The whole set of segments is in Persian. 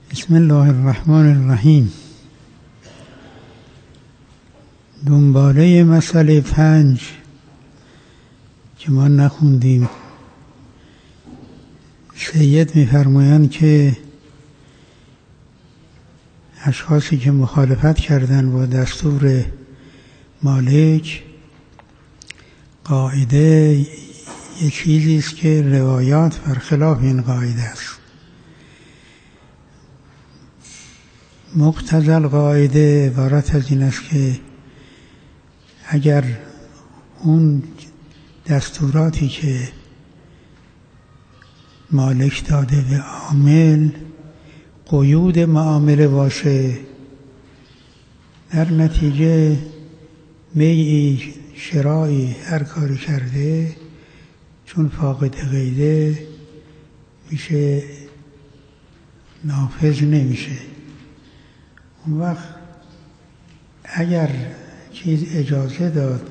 بسم الله الرحمن الرحیم. دنباله مسئله 5 که ما نخوندیم، سید می‌فرمایند که اشخاصی که مخالفت کردند با دستور مالک، قاعده یک چیزی است که روایات برخلاف این قاعده است. مقتضی القاعده عبارت از این است که اگر اون دستوراتی که مالک داده به عامل قیود معامله باشه، در نتیجه بیعی، شرایی، هر کاری کرده چون فاقد قیده میشه، نافذ نمیشه. اون وقت اگر چیز اجازه داد،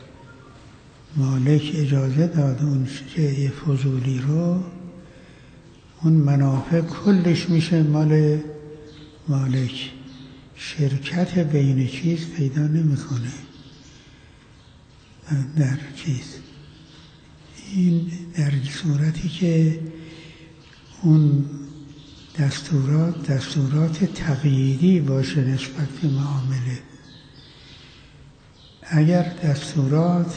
مالک اجازه داد اون شیء فضولی رو، اون منافع کلش میشه مال مالک، شرکت بین چیز پیدا نمیکنه در چیز. این در صورتی که اون دستورات تقییدی باشه نسبت به معامله. اگر دستورات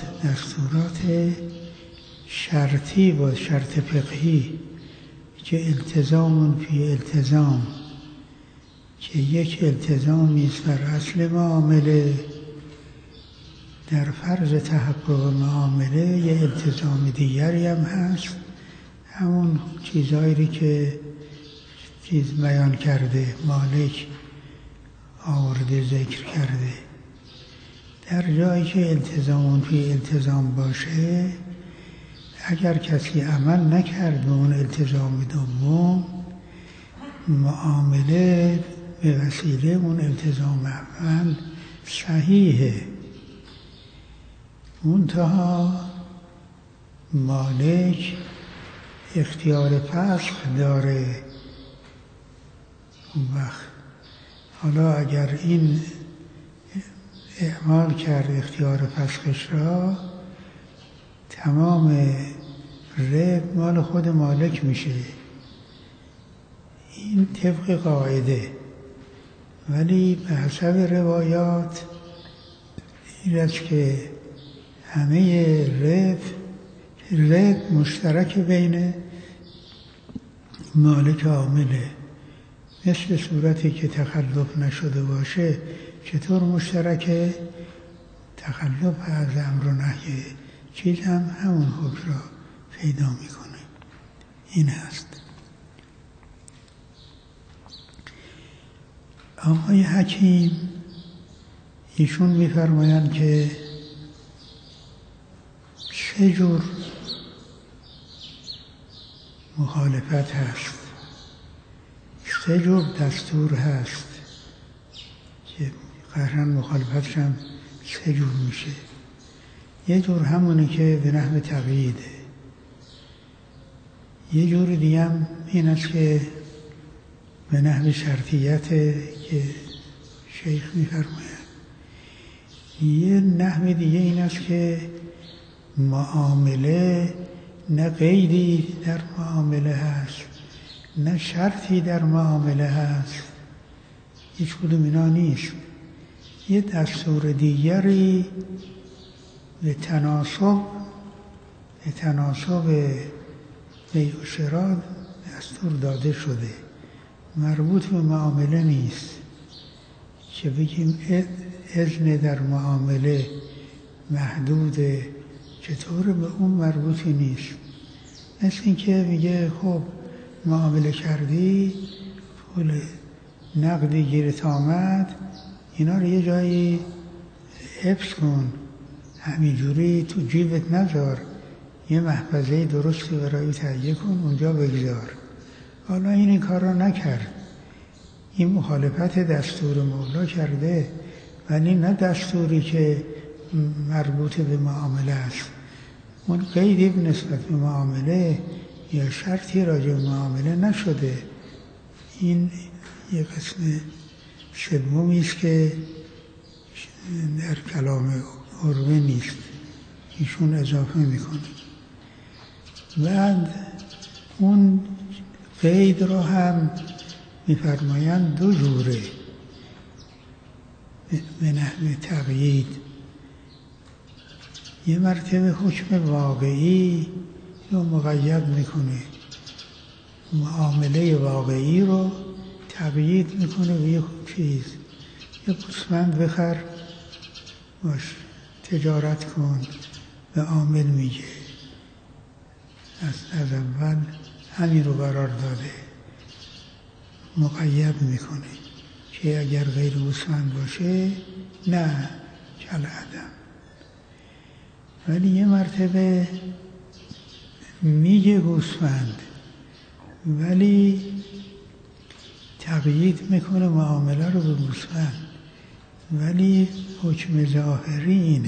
شرطی باشه، شرط فقهی که التزام فی التزام، که یک التزامی است بر اصل معامله، در فرض تحقق معامله یه التزام دیگری هم هست، همون چیزایی که چیز بیان کرده، مالک آورده ذکر کرده. در جایی که التزام فی التزام باشه، اگر کسی عمل نکرد به اون التزام دوم، معامله به وسیله اون التزام اول صحیحه. منتها مالک اختیار فسخ داره. اون وقت حالا اگر این اعمال کرد اختیار فسخش را، تمام رب مال خود مالک میشه. این طبق قاعده، ولی به حسب روایات این است که همه رب مشترک بین مالک و عامله. مثل صورتی که تخلف نشده باشه، چطور مشترکه؟ تخلف از امر و نهی چیز هم همون حکم را پیدا میکنه. این هست. آقای حکیم ایشون میفرمایند که 3 جور مخالفت هست، 3 جور دستور هست که قهرن مخالفتش هم 3 جور میشه. یه جور همونه که به نحو تقییده، یه جور دیگه هم این است که به نحو شرطیت که شیخ میفرماید. یه نحو دیگه این است که معامله نه قیدی در معامله هست، نه شرطی در معامله هست، هیچ کدوم اینا نیست. یه دستور دیگری به تناسب بیع و شراء دستور داده شده، مربوط به معامله نیست، که بگیم اذن در معامله محدوده، چطور به اون مربوطی نیست. مثل این که میگه خب معامله کردی، پول نقدی گیرت آمد، اینا رو یه جایی حفظ کن، همینجوری تو جیبت نذار، یه محفظه درستی برای تهیه کن، اونجا بگذار. حالا این کار رو نکرد، این مخالفت دستور مولا کرده، ولی نه دستوری که مربوط به معامله است. اون قیدی به نسبت به معامله یا شرطی راجع به معامله نشده. این یه قسم سومی است که در کلام عروه نیست، ایشون اضافه میکنه. بعد اون قید را هم میفرمایند دو جوره به نحو تقیید. یه مرتبه حکم واقعی رو مقید میکنه، معامله واقعی رو تقیید میکنه به یه چیز، یه گوسفند بخر باش تجارت کن، به عامل میگه از اول همین رو قرار داده، مقید میکنه که اگر غیر گوسفند باشه نه کالعدم. ولی یه مرتبه میگه گوسفند ولی تقیید میکنه معامله رو به گوسفند، ولی حکم ظاهری اینه.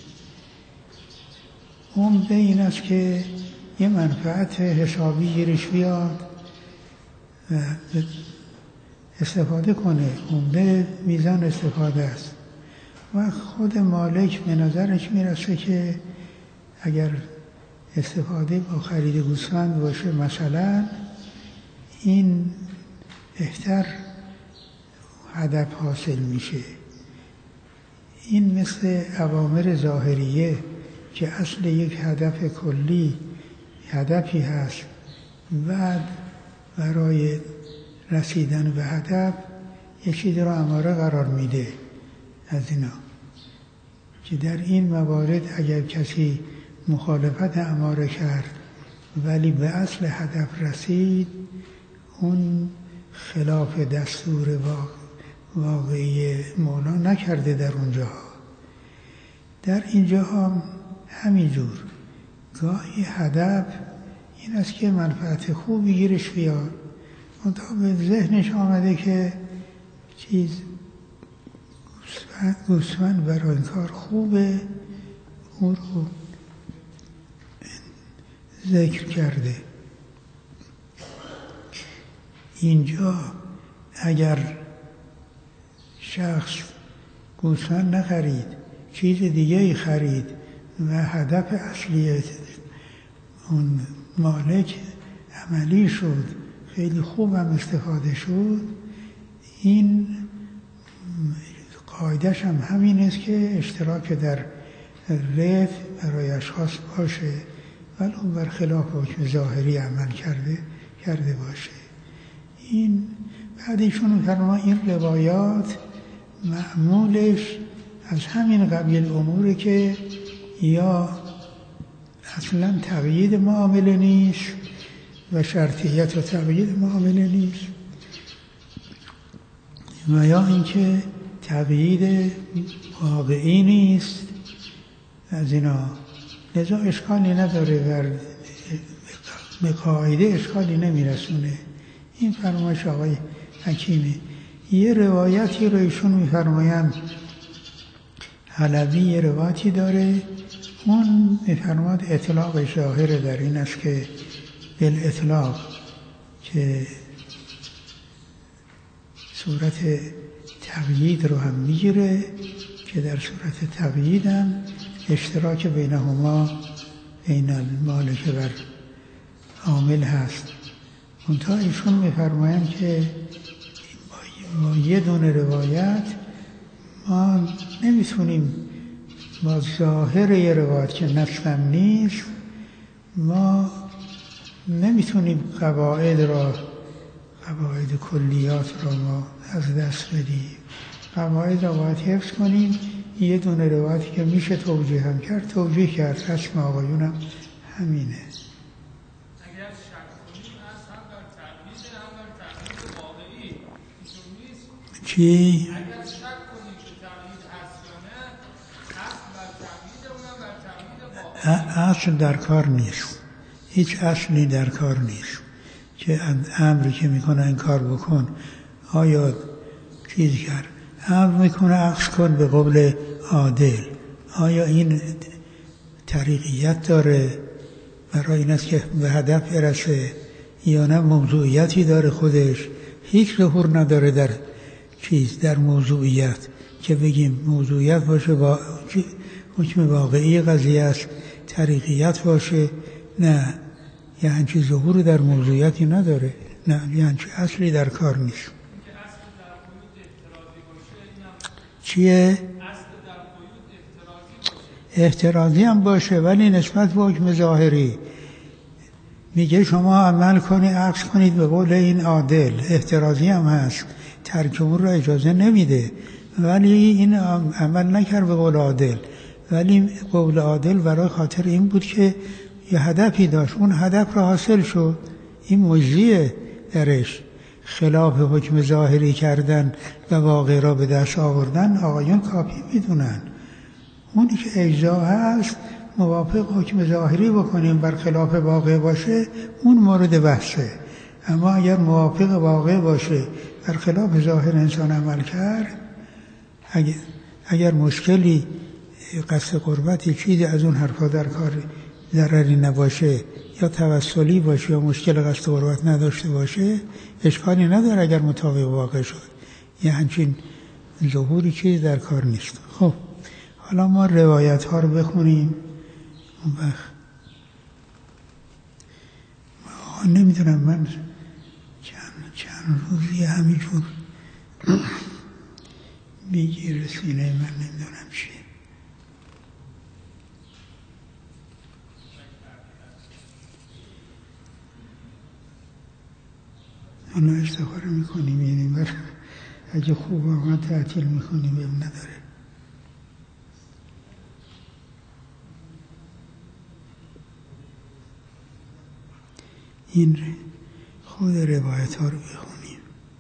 عمده این است که یه منفعت حسابی گیرش بیاد و استفاده کنه، عمده میزان استفاده است و خود مالک به نظرش میرسه که اگر استفاده با خرید گوسفند باشه مثلا این بهتر هدف حاصل میشه. این مثل اوامر ظاهریه که اصل یک هدف کلی هدفی هست، بعد برای رسیدن به هدف یک چیزی رو اماره قرار میده از اینا، که در این موارد اگر کسی مخالفت اماره کرد ولی به اصل هدف رسید، اون خلاف دستور واقعی مولا نکرده در اونجاها. در اینجاها همینجور گاهی هدف این است که منفعت خوبی گیرش بیاد، منتها به ذهنش آمده که چیز گوسفند برای این کار خوبه، اون رو ذکر کرده. اینجا اگر شخص گوسفند نخرید چیز دیگه ای خرید و هدف اصلی اون مالک عملی شد، خیلی خوب هم استفاده شد، این قاعدش هم همین است که اشتراک در ربح برای اشخاص باشه ولی اون برخلاف حکم ظاهری عمل کرده باشه. این بعد ایشون می‌فرماید این روایات معمولش از همین قبیل اموره که یا اصلا تقیید معامله نیست و شرطیت و تقیید معامله نیست، و یا اینکه تقیید واقعی نیست از اینا. لذا اشکالی نداره و به قاعده اشکالی نمیرسونه. این فرمایش آقای حکیمی. یه روایتی رو ایشون میفرمایند، حلبی یه روایتی داره، اون میفرماد اطلاق ظاهر در این است که بالاطلاق که صورت تقیید رو هم میگیره، که در صورت تقیید هم اشتراک بینهما بین المالک و عامل هست. منتها ایشون میفرمایند که با یه دونه روایت ما نمیتونیم با ظاهر یه روایت که نصم نیست، ما نمیتونیم قواعد کلیات را ما از دست بدیم. قواعد را باید حفظ کنیم. یه دونه روایتی که میشه توجیه هم کرد توجیه کرد. رسم آقایون هم همینه. اگر شک کنیم از هم بر تقلید هم بر تقلید واقعی ایشون نیست. چی؟ اگر شک کنیم که تقلید هست یا نه، اصل بر تقلید اونم بر تقلید واقعی. اصل در کار نیست، هیچ اصلی در کار نیست که امری که میکنه این کار بکن آیا چیز کرد، امر میکنه عکس کن به قول عادل، آیا این طریقیت داره برای این است که به هدف برسه یا نه موضوعیتی داره خودش هیچ ظهور نداره در در موضوعیت که بگیم موضوعیت باشه با حکم واقعی قضیه است، طریقیت باشه. نه، یه همچین ظهور در موضوعیتی نداره، نه یه همچین اصلی در کار نیست. چیه؟ احترازی هم باشه ولی نسبت به حکم ظاهری. میگه شما عمل کنید، عکس کنید به قول این عادل. احترازی هم هست، ترک اون را اجازه نمیده، ولی این عمل نکرد به قول عادل. ولی قول عادل برای خاطر این بود که یه هدفی داشت، اون هدف را حاصل شد. این مجزیه درش. خلاف حکم ظاهری کردن و واقع را به دست آوردن آقایون کافی میدونن. اونی که اجزا هست موافق حکم ظاهری بکنیم بر خلاف واقع باشه، اون مورد بحثه. اما اگر موافق واقع باشه بر خلاف ظاهر انسان عمل کرد، اگر مشکلی قصد قربتی چیزی از اون حرفا در کار ضرری نباشه یا توسلی باشه یا مشکل قصد قربت نداشته باشه، اشکالی نداره اگر مطابق واقع شد. یه همچین ظهوری چیزی در کار نیست. خب حالا ما روایت ها رو بخونیم. اون وقت نمیدونم، من چند روزی همینجور میگیره سینه من، نمیدونم چیه. حالا استخاره میکنیم، یعنی اگه خوب آمد تعطیل میکنیم، بهم نداره. این خود روایت ها رو بخونیم.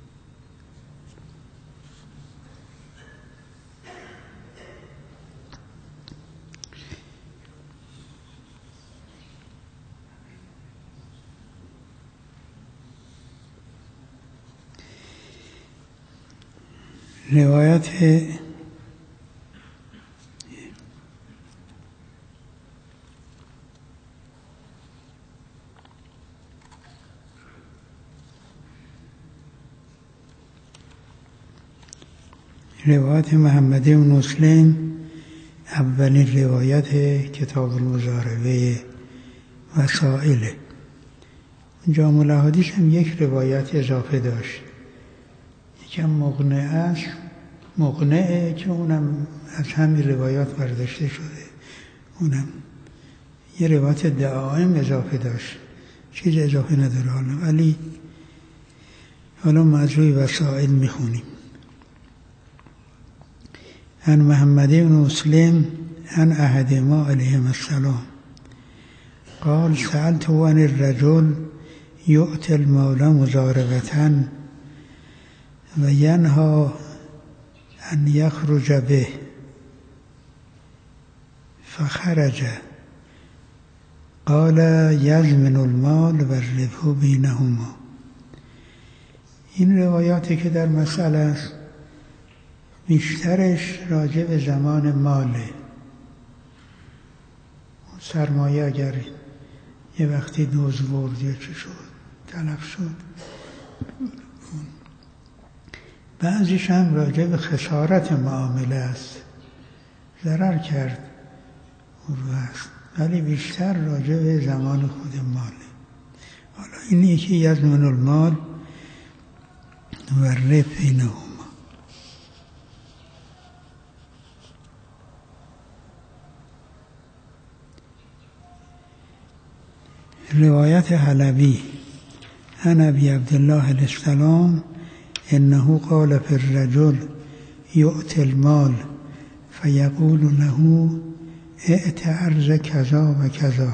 روایت محمد بن مسلم، اولین روایت کتاب المضاربه وسائله. جامع الاحادیث هم یک روایت اضافه داشت، یکم مقنع است، مقنعه که اونم از همین روایات برداشته شده. اونم یه روایت دعائم اضافه داشت، چیز اضافه نداره حالا، ولی حالا مجروی وسائل میخونیم. عن محمد بن مسلم عن احدهما علیهم السلام قال سألت عن الرجل يؤتي المال مضاربة وينهى أن يخرج به فخرج قال يضمن المال والربح بينهما. این روایاتی که در مسئله است بیشترش راجع به زمان ماله. سرمایه اگر یه وقتی دوز برد یا چه شد، تلف شد. بعضیش هم راجع به خسارت معامله است، ضرر کرد او رو هست، ولی بیشتر راجع به زمان خود ماله. حالا این یکی یضمن المال و الربح بینهما. روایت حلبی عن ابی عبدالله السلام انه قال في الرجل يؤتي المال فيقول له ائت ارض كذا و كذا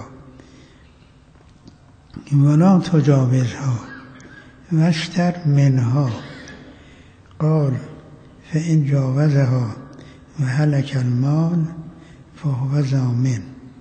ولا تجاوزها واشتر منها قال فإن جاوزها وهلك المال فهو ضامن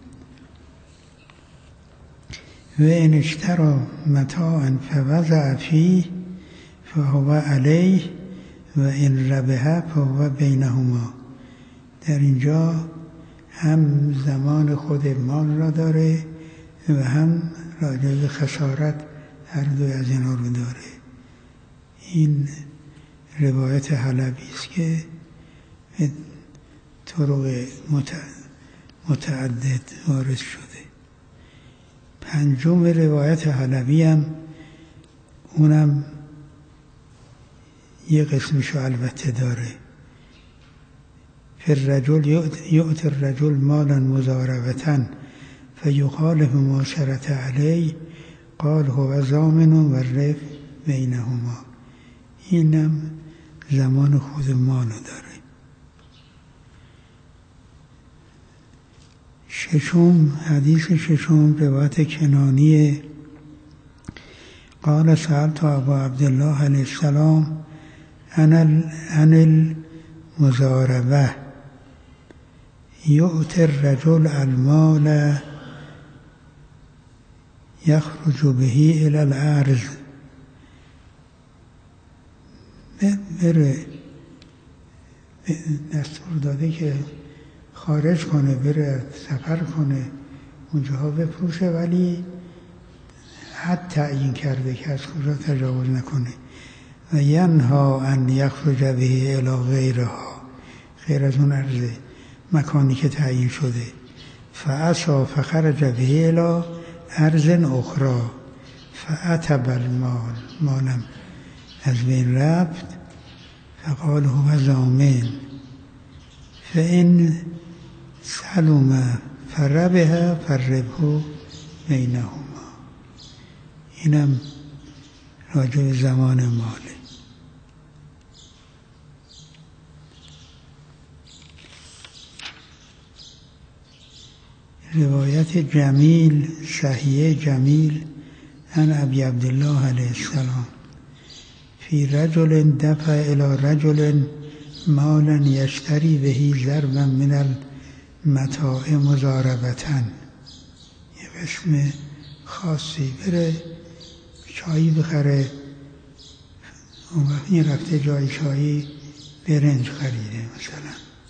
وإن اشترى متاعا فوضع فيه فهو علیه و این ربح فهو بینهما. در اینجا هم زمان خود مال را داره و هم راجع به خسارت هر دوی از اینا رو داره. این روایت حلبی است که به طرق متعدد وارد شده. پنجم روایت حلبی هم اونم یه قسمشو البته داره. فالرجل یؤتی الرجل مالا مضاربة فیخالف معاشرة علیه قال هو ضامن والرفق بینهما. اینم زمان خود مالو داره. ششم، حدیث ششم روایت کنانیه. قال سألت ابا عبدالله علیه السلام عن المضاربة یؤتی الرجل المال یخرج به الى الارض. بره دستور داده که خارج کنه، بره سفر کنه، اونجاها بفروشه، ولی حد تعیین کرده که از کجا تجاوز نکنه. و ینها ان یخرج به الی غیرها، غیر از اون ارض مکانی که تعیین شده. فعصا فخرج به الی ارض اخرى فعتب المال، مالم از بین رفت. فقال هو ضامن فإن سلم فربح فالربح بینهما. اینم راجع به زمان ماله. روایت جمیل، صحیح جمیل عن ابی عبدالله علیه السلام فی رجل دفع الی رجل مالا یشتری بهی ضربا من المتاع مضاربة. یه قسم خاصی بره چایی بخره، اون وقت این رفته جای چایی برنج خریده مثلا،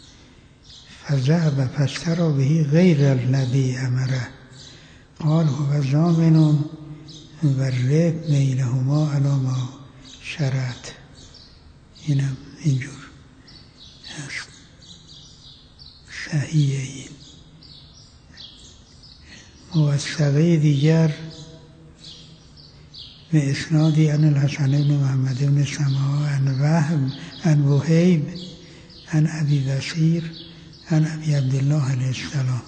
فذهب فاشتری بهی غیر الذی امره قال هو ضامن والربح بینهما علی ما شرط. اینم اینجور هست. صحیحه. این موثقه دیگر به اسنادی عن الحسن بن محمد بن سماع عن وهیب عن ابی بصیر عن ابی عبدالله علیه السلام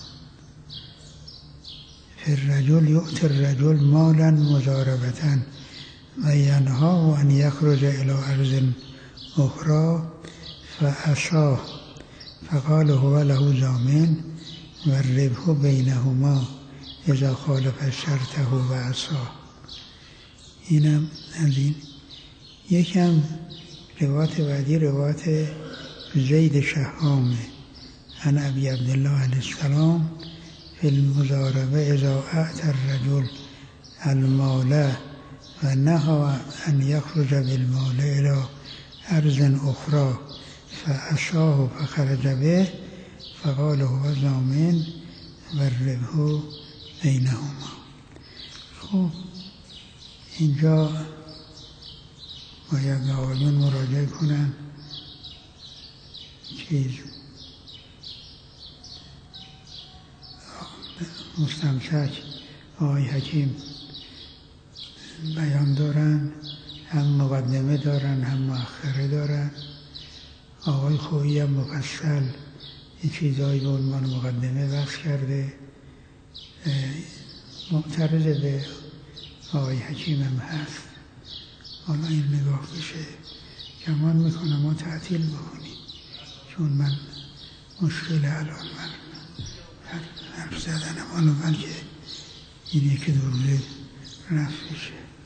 فالرجل یؤتی الرجل مالا مضاربة و ینهاه ان یخرج الی ارض اخرى فعصاه فقال هو له ضامن والربح بینهما اذا خالف شرطه و عصاه. اینم از این. یکم روایت بعدی روایت زید شهامه عن ابی عبدالله علیه السلام فی المضاربه اذا اعطى الرجل المال و نهى ان یخرج بالمال الى ارض اخرى فعصاه فخرج به فقال هو ضامن والربح بینهما. خب اینجا باید به آقایون مراجعه کنن. مستمسک آقای حکیم بیان دارن، هم مقدمه دارن هم مؤخره دارن. آقای خویی هم مفصل این چیزهایی به عنوان مقدمه بحث کرده. معترض به آقای حکیم هم هست. حالا این نگاه بشه، گمان میکنم ما تعطیل بکنیم، چون من مشکل الان من حرف زدنم، حالا بلکه این یکی دو روزه رفت بشه.